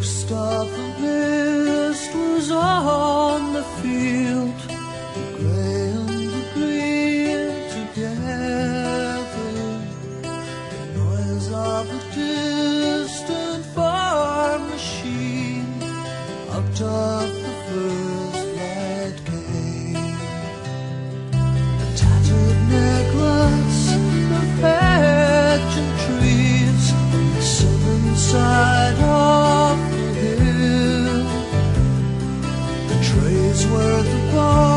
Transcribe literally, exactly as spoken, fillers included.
ghost of the mist was on the field, the grey and the green together. The noise of a distant farm machine out of the first light came. A tattered necklace of hedge and trees on the southern side of the hill. The trays were the bar